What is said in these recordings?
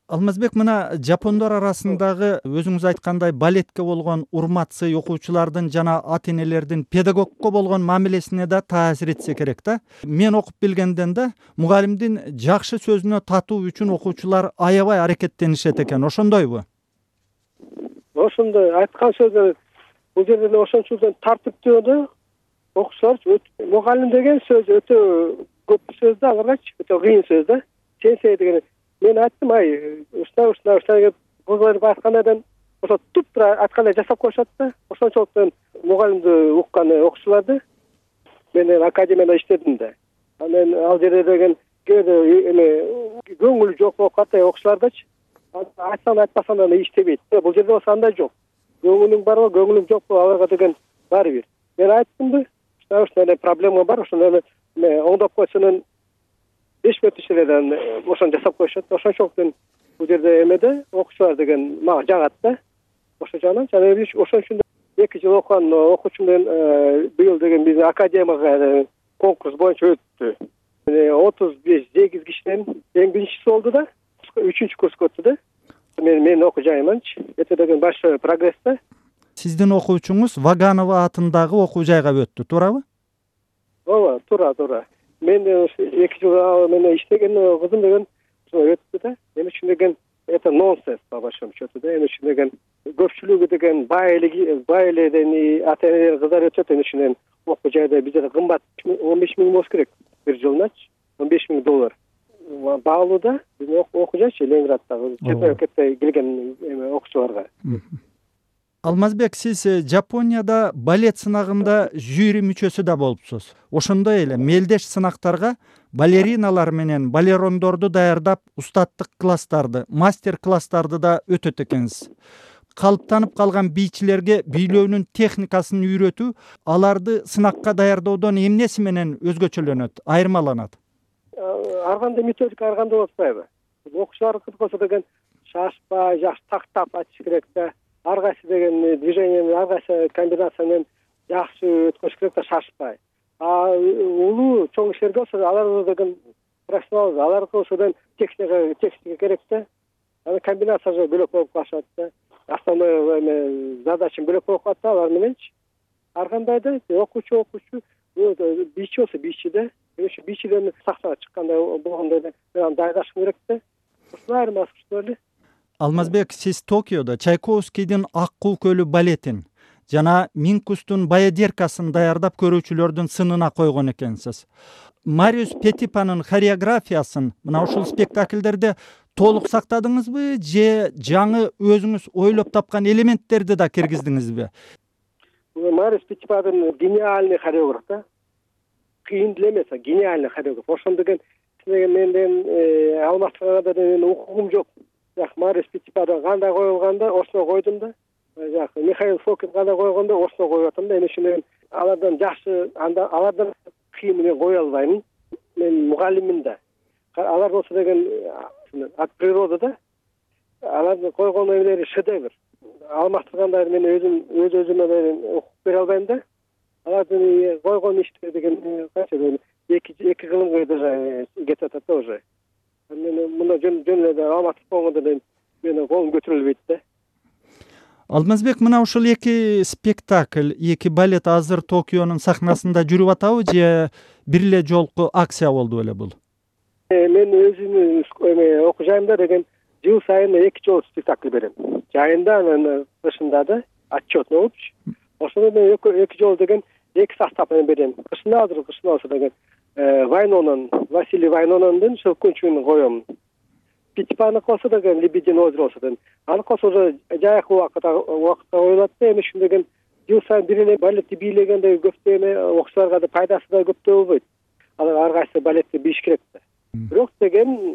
Алмазбек, мына жапондор арасындагы өзүңүз айткандай балетке болгон урматсы окуучулардын жана ата энелердин педагогко болгон мамилесине да таасир этсе керек да. Мен окуп билгенден да мугалимдин жакшы сөзүнө татуу үчүн окуучулар аябай аракеттенишет экен. Ошондойбу? Ошондой айткан сөздөр бул жерде ошончолук тартиптүү да. Окуучулар мугалим деген сөз өтө көп сөз да, аларчы өтө кыйын сөз да. Сенсей деген мен айттым, ушундай кызлар айткандан ошо туптура айткандай жасап коюшат да. Ошончолуктан мугалимди уккан окуучуларды мен академияда иштедим да. Анан ал жерде деген көңүл жок каттай окуучулардачы айтсаң айтпасаң да иштебейт. Бул жерде болсо андай жок. Көңүлүң барбы, көңүлүң жокпу, аларга деген баары бир. Мен айттым да, ушундай проблема бар, ошону оңдоп койсонун 5 мүнөт ичинде ошону жасап коюшат. Ошончолуктан бул жерде эмеде окуучулар деген мага жагат да. Ошо жагынан ошон үчүн 2 жыл окуган окуучум менен быйыл деген биздин академияга конкурс боюнча өттү. 38 кишинен эң биринчиси болду да. 3-курска өттү да. Мен окуу жайыманчы. Это деген большой прогресс да. Сиздин окуучуңуз Ваганова атындагы окуу жайга өттү, туурабы? Ооба, туура. Мен 2 жыл менен иштеген кызым деген өттү да. Мен үчүн деген это нонсенс по большому счету да. Мен үчүн деген көпчүлүгү деген бай эледен ата энелер кыздар өтөт. Мен үчүн окуу жайда бизде кымбат 15 000 болуш керек бир жылначы. $15 000 баалуу да. Биздин окуу жайчы Ленинграддагы кетпей келген окуучуларга. Алмазбек, сиз Жапонияда балет сынагында жюри мүчөсү да болупсуз. Ошондой эле мелдеш сынактарга балериналар менен балерондорду даярдап, устаттык класстарды, мастер класстарды да өтөт экенсиз. Калыптанып калган бийчилерге бийлөөнүн техникасын үйрөтүү аларды сынакка даярдоодон эмнеси менен өзгөчөлөнөт, айырмаланат? Ар кандай методика ар кандай болуп атпайбы? Окуучулар болсо деген шашпай, жакшы тактап айтыш керек да. Ар кайсы деген движение, ар кайсы комбинация менен жакшы өткөзүш керек да, шашпай. Улуу чоң иштерге болсо алар деген профессионал, аларга болсо техника керек да. Аны комбинациясы бөлөк болуп калышат да. Основной задача бөлөк болуп калат да алар мененчи. Ар кандай да окуучу, бийчи болсо бийчи да. Бийчиден сахнага чыккандай болгондо мен дайындашым керек да. Ушул айырмасы ушул эле. Алмазбек, сиз Токиодо Чайковскийдин Ак куу көлү балетин жана Минкустун Баядеркасын даярдап көрүүчүлөрдүн сынына койгон экенсиз. Мариус Петипанын хореографиясын мына ушул спектакльдерде толук сактадыңызбы же жаңы өзүңүз ойлоп тапкан элементтерди да киргиздиңизби? Мариус Петипанын гениальный хореограф да. Кыйын деле эмес, гениальный хореограф. Ошон деген менден алмаштырганда мен укугум жок. Мариус Петипан кандай коюлганда ошону койдум да. Михаил Фокин кандай койгондо ошону коюп атам да. Эми ушуну алардан жакшы, алардан кыйын менен кое албайм. Мен мугалиммин да. Алар болсо деген от природы да. Алардын койгон эмелери шедевр. Алмаштырганда мен өзүмө окуп бере албайм да. Алардын койгон иштери деген канча 2 кылымга даже кетип атат да уже. Мен мына жөн эле алмаштырып койгондо менин колум көтөрүлбөйт да. Алмазбек, мына ушул 2 спектакль, 2 балет азыр Токионун сахнасында жүрүп атабы же бир эле жолку акция болду беле бул? Мен өзүмдүн окуу жайымда деген жыл сайын 2 жолу спектакль берем. Жайында анан кышында да отчетный болупчу. Ошондо мен 2 жолу деген 2 состав менен берем. Кышында болсо деген Вайнонон, Василий Вайнонондун Шелкунчугун коем. Петипаны болсо деген Лебединое озеро болсо деген. Аны болсо уже жайкы убакытта коюлат да. Эми ушун деген жыл сайын бир эле балетти бийлегенде көптөө эме окуучуларга да пайдасы да көптөө болбойт. Алар ар кайсы балетти бийиш керек да. Бирок деген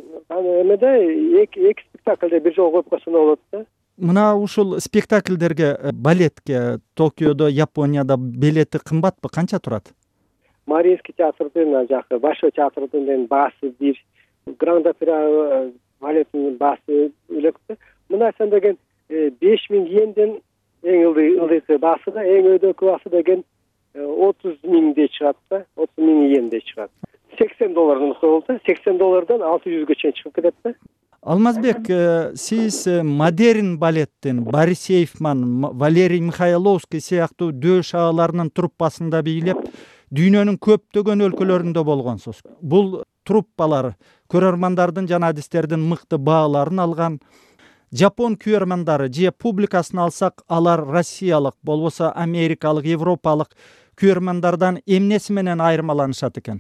эмеде 2 спектакльде бир жолу коюп койсо болот да. Мына ушул спектакльдерге, балетке Токиодо, Японияда билети кымбатпы? Канча турат? Мариинский театрдын жакы Большой театрдын баасы бир, Гранд Опера балеттин баасы бөлөк. Мына сен деген 5000 йенден эң ылдыйкы баасы да, эң өйдөкү баасы деген 30 000 чыгат да, 30 000 йен чыгат. $80 коюлду. $80 600 чейин чыгып кетет да. Алмазбек, сиз модерн балеттин Борис Эйфман, Валерий Михайловский сыяктуу дөөш агаларынын труппасында бийлеп, дүйнөнүн көптөгөн өлкөлөрүндө болгонсуз. Бул труппалар көрөрмандардын жана адистердин мыкты бааларын алган. Жапон күйөрмандары же публикасын алсак, алар Россиялык, болбосо Америкалык, Европалык күйөрмандардан эмнеси менен айырмаланышат экен?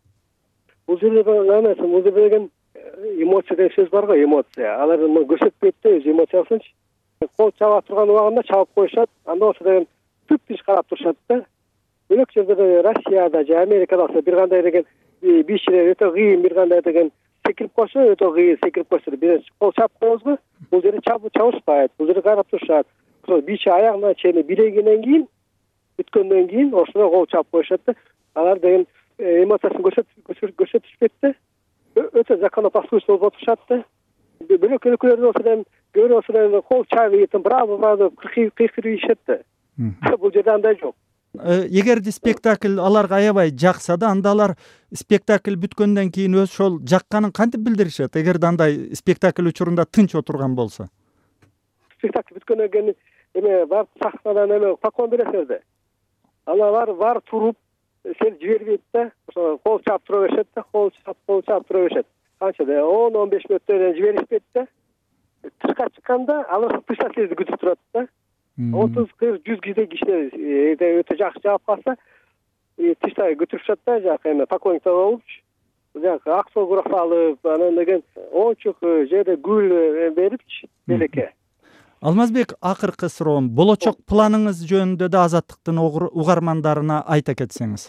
Бул жерде деген эмоция деген сөз бар го, эмоция. Алар көрсөтпөйт да өз эмоциясынчы. Кол чаба турган убагында чабып коюшат, анда болсо деген түп-түз карап турушат да. Бөлөк жерде Россияда же Америкада болсо бир кандай деген бишире өтө кыйын, бир кандай деген секирип койсо өтө кыйын, секирип койсо бир кол чапып коебузбу? Бул жерде чабышпайт, бул жерде карап турушат. Ошо биши аягына чейин билегенен кийин, бүткөндөн кийин ошондо кол чапып коюшат да. Алар деген эмоциясын көрсөтүшпөйт да. Өтө законопослушный болуп отурушат да. Бөлөк өлкөлөрдө болсо деле кол чабып, браво кыйкырып ийишет да. Бул жерде андай жок. Эгерде спектакль аларга аябай жакса да, анда алар спектакль бүткөндөн кийин өз ошол жакканын кантип билдиришет? Эгерде андай спектакль учурунда тынч отурган болсо. Спектакль бүткөндөн кийин барып сахнадан поклон бересиңер да. Алар бар туруп, сен жибербейт да. Ошо кол чапып тура беришет да, кол чапып тура беришет. Канча да 10-15 мүнөттөн жиберишпейт да. Тышка чыкканда алар писательди күтүп турат да. 30-40-100 кишилер өтө жакшы жаап калса, тышта күтүрүшөт да, жакы поклонниктер болупчу. Жакы ак согура салып, анан деген оочук жерде гүл берипчи, белекке. Алмазбек, акыркы суроом, болочок планыңыз жөнүндө да Азаттыктын угармандарына айта кетсеңиз.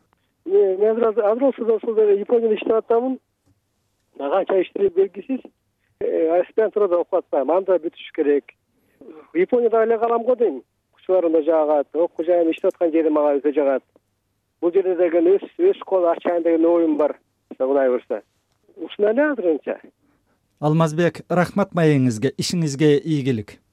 Мен азыр Японияда иштеп атамын. Канча иштеп белгисиз. Аспирантурада окуп атпайм, анда бүтүш керек. Японияда эле калам го дейм. Кушуларында жагат, окуу жайым иштеп аткан жерим мага өтө жагат. Бул жерде деген өз школа ачайын деген оюм бар. Кудай буюрса. Ушундай эле азырынча. Алмазбек, рахмат маегиңизге, ишиңизге ийгилик.